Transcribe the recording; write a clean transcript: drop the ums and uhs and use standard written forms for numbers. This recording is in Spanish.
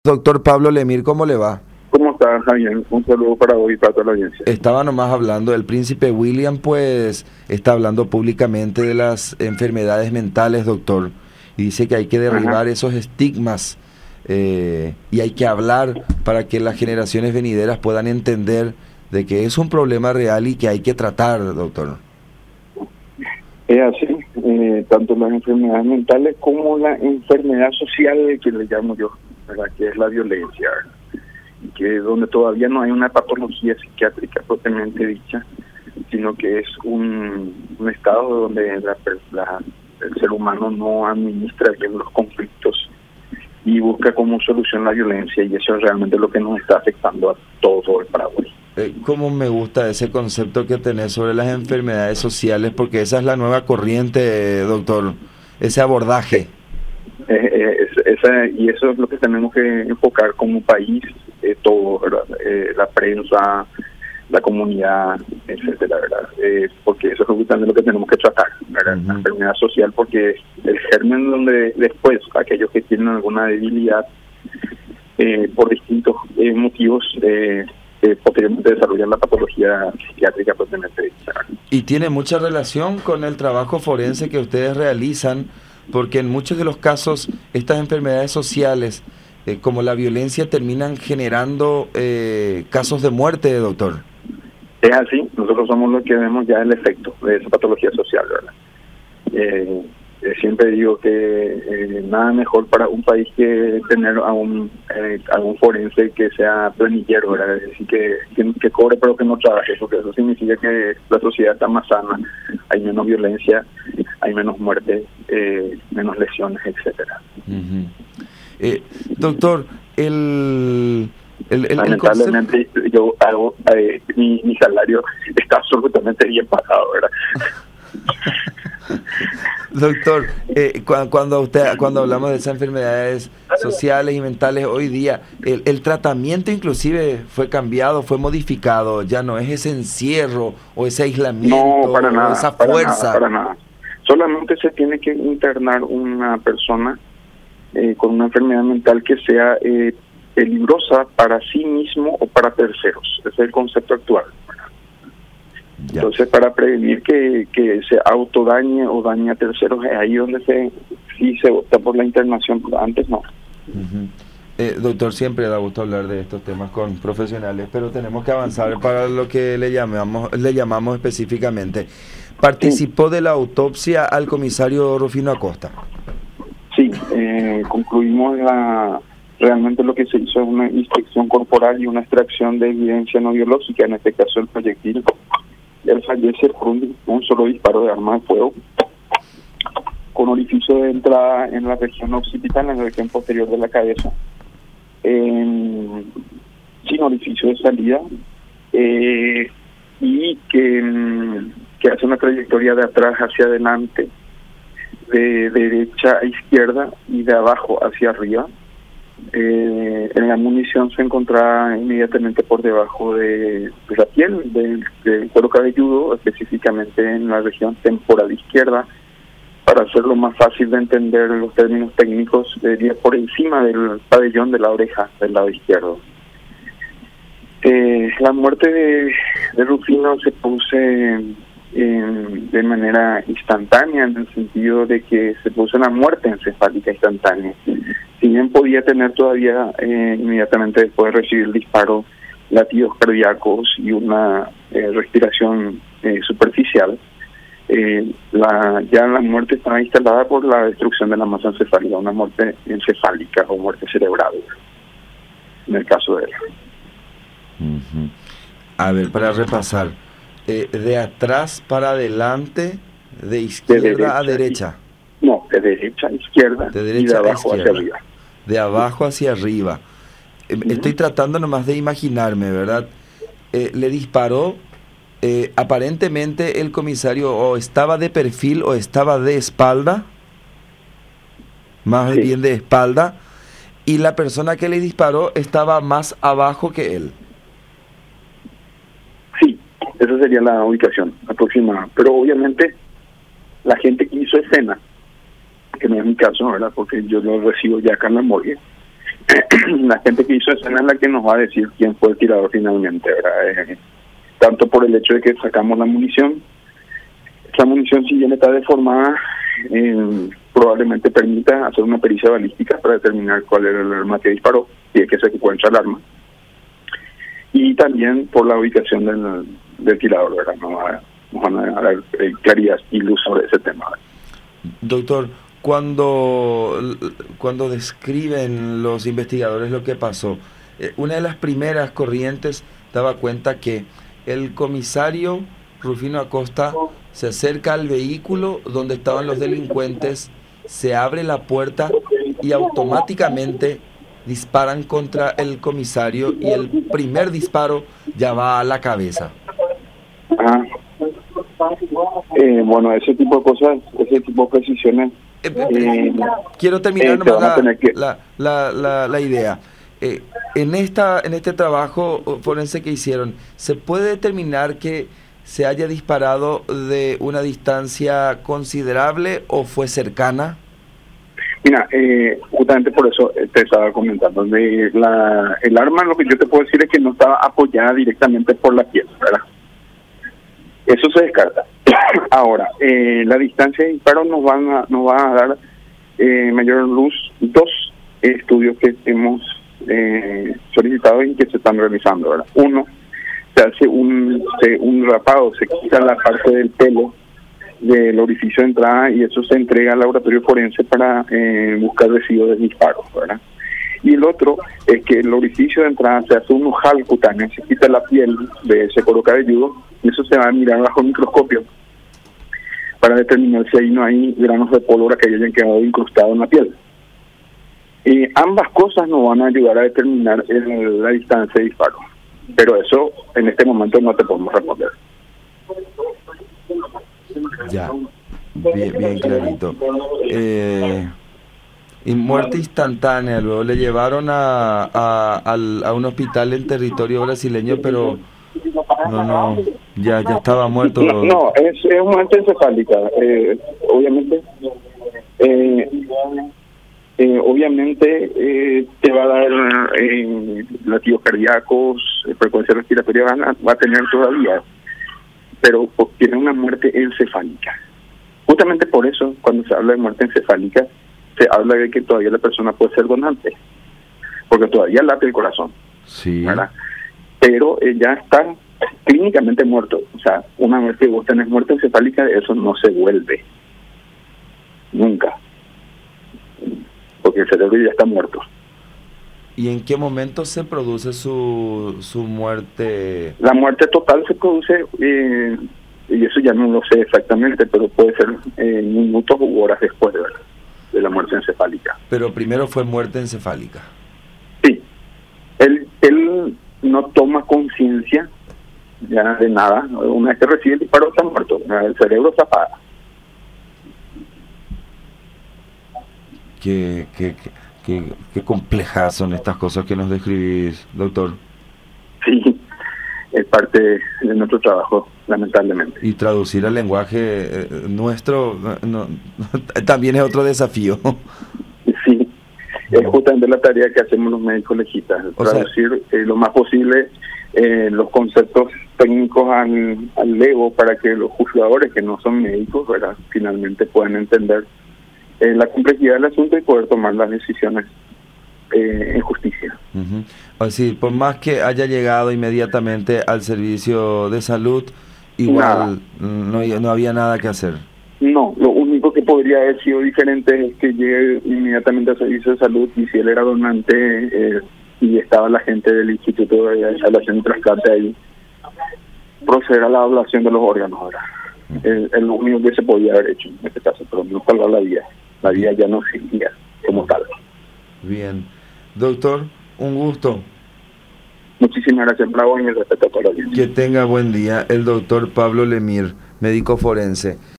Doctor Pablo Lemir, ¿cómo le va? ¿Cómo estás, Javier? Un saludo para vos y para toda la audiencia. Estaba nomás hablando, el príncipe William pues está hablando públicamente de las enfermedades mentales, doctor, y dice que hay que derribar esos estigmas y hay que hablar para que las generaciones venideras puedan entender de que es un problema real y que hay que tratar, doctor. Es así, tanto las enfermedades mentales como la enfermedad social, que le llamo yo, ¿verdad? Que es la violencia, ¿verdad? Y que donde todavía no hay una patología psiquiátrica propiamente dicha, sino que es un estado donde el ser humano no administra bien los conflictos y busca como solución la violencia, y eso es realmente lo que nos está afectando a todo el Paraguay. ¿Cómo me gusta ese concepto que tenés sobre las enfermedades sociales? Porque esa es la nueva corriente, doctor, ese abordaje. Y eso es lo que tenemos que enfocar como país, todo, ¿verdad? La prensa, la comunidad, etcétera, ¿verdad? Porque eso es justamente lo que tenemos que tratar, ¿verdad? La enfermedad social, porque el germen donde después aquellos que tienen alguna debilidad por distintos motivos posteriormente desarrollar la patología psiquiátrica propiamente dicha. Y tiene mucha relación con el trabajo forense que ustedes realizan, porque en muchos de los casos estas enfermedades sociales, como la violencia, terminan generando casos de muerte, doctor. Es así, nosotros somos los que vemos ya el efecto de esa patología social, ¿verdad? Siempre digo que nada mejor para un país que tener a un forense que sea planillero, ¿verdad? Es decir, que cobre pero que no trabaje, porque eso significa que la sociedad está más sana, hay menos violencia, hay menos muerte, menos lesiones, etcétera. Doctor, lamentablemente yo hago mi salario está absolutamente bien pagado, ¿verdad? Doctor, cuando hablamos de esas enfermedades sociales y mentales hoy día, el tratamiento inclusive fue cambiado, fue modificado, ya no es ese encierro o ese aislamiento, no, para nada, o esa fuerza. para nada. Solamente se tiene que internar una persona con una enfermedad mental que sea peligrosa para sí mismo o para terceros. Ese es el concepto actual. Ya. Entonces, para prevenir que se autodañe o dañe a terceros, es ahí donde sí se opta por la internación, pero antes no. Doctor, siempre da gusto hablar de estos temas con profesionales, pero tenemos que avanzar para lo que le llamamos específicamente. ¿Participó de la autopsia al comisario Rufino Acosta? Sí, concluimos realmente lo que se hizo es una inspección corporal y una extracción de evidencia no biológica, en este caso el proyectil. Él fallece por un solo disparo de arma de fuego, con orificio de entrada en la región occipital, en la región posterior de la cabeza, sin orificio de salida, y que hace una trayectoria de atrás hacia adelante, de derecha a izquierda y de abajo hacia arriba. En la munición se encontraba inmediatamente por debajo de la piel, del cuero cabelludo, específicamente en la región temporal izquierda. Para hacerlo más fácil de entender los términos técnicos, sería por encima del pabellón de la oreja del lado izquierdo. La muerte de Rufino se produce de manera instantánea, en el sentido de que se produce una muerte encefálica instantánea. Si bien podía tener todavía inmediatamente después de recibir el disparo latidos cardíacos y una respiración superficial, ya la muerte estaba instalada por la destrucción de la masa encefálica, una muerte encefálica o muerte cerebral, en el caso de él. A ver, para repasar, de atrás para adelante, de izquierda a derecha. No, de derecha a izquierda, de derecha y de abajo hacia arriba. De abajo hacia arriba. Estoy tratando nomás de imaginarme, ¿verdad? Le disparó, aparentemente el comisario o estaba de perfil o estaba de espalda, más bien de espalda, y la persona que le disparó estaba más abajo que él. Sí, esa sería la ubicación aproximada, pero obviamente la gente que hizo escena, que no es mi caso, ¿verdad? Porque yo lo recibo ya acá en la morgue, la gente que hizo escena es la que nos va a decir quién fue el tirador finalmente, ¿verdad? Tanto por el hecho de que sacamos la munición. Esa munición, si bien está deformada, probablemente permita hacer una pericia balística para determinar cuál era el arma que disparó, y es que se encuentra el arma. Y también por la ubicación del tirador, ¿verdad? Nos van a dar claridad y luz sobre ese tema, ¿verdad? Doctor, cuando describen los investigadores lo que pasó, una de las primeras corrientes daba cuenta que el comisario Rufino Acosta se acerca al vehículo donde estaban los delincuentes, se abre la puerta y automáticamente disparan contra el comisario, y el primer disparo ya va a la cabeza. Ajá. Bueno, ese tipo de cosas, ese tipo de precisiones... quiero terminar la idea. En este trabajo forense que hicieron, ¿se puede determinar que se haya disparado de una distancia considerable o fue cercana? Mira, justamente por eso te estaba comentando. El arma, lo que yo te puedo decir es que no estaba apoyada directamente por la piel, ¿verdad? Eso se descarta. Ahora, la distancia de disparo nos va a dar mayor luz dos estudios que hemos solicitado y que se están realizando, ¿verdad? Uno, se hace un rapado, se quita la parte del pelo del orificio de entrada y eso se entrega al laboratorio forense para buscar residuos de disparos, ¿verdad? Y el otro es que el orificio de entrada se hace un ojal cutáneo, se quita la piel de ese cuero cabelludo y eso se va a mirar bajo el microscopio para determinar si ahí no hay granos de pólvora que hayan quedado incrustados en la piel. Ambas cosas nos van a ayudar a determinar la distancia de disparo, pero eso en este momento no te podemos responder. Ya, bien clarito. Y muerte instantánea, luego le llevaron a un hospital en territorio brasileño, pero ya estaba muerto. No, es muerte encefálica, obviamente. Obviamente te va a dar latidos cardíacos, frecuencia respiratoria va a tener todavía, pero tiene una muerte encefálica. Justamente por eso, cuando se habla de muerte encefálica, se habla de que todavía la persona puede ser donante, porque todavía late el corazón, sí, ¿verdad? Pero ya está clínicamente muerto. O sea, una vez que vos tenés muerte encefálica, eso no se vuelve nunca, porque el cerebro ya está muerto. ¿Y en qué momento se produce su muerte? La muerte total se produce, y eso ya no lo sé exactamente, pero puede ser minutos u horas después de la muerte encefálica. Pero primero fue muerte encefálica. Sí. Él no toma conciencia ya de nada. Una vez que recibe el disparo está muerto, el cerebro se apaga. Qué complejas son estas cosas que nos describís, doctor. Sí, es parte de nuestro trabajo, lamentablemente. Y traducir al lenguaje nuestro también es otro desafío. Sí, es justamente la tarea que hacemos los médicos legistas, traducir lo más posible los conceptos técnicos al lego para que los juzgadores que no son médicos, ¿verdad?, finalmente puedan entender la complejidad del asunto y poder tomar las decisiones en justicia. Así, por más que haya llegado inmediatamente al servicio de salud, igual no había nada que hacer. No, lo único que podría haber sido diferente es que llegue inmediatamente al servicio de salud y si él era donante y estaba la gente del Instituto de Salvación y Trasplante ahí, proceder a la ablación de los órganos ahora. Es lo único que se podía haber hecho en este caso, pero no salvar la vida. La vida ya no existía como tal. Bien. Doctor, un gusto. Muchísimas gracias, Bravo, y el respeto a toda la audiencia. Que tenga buen día. El doctor Pablo Lemir, médico forense.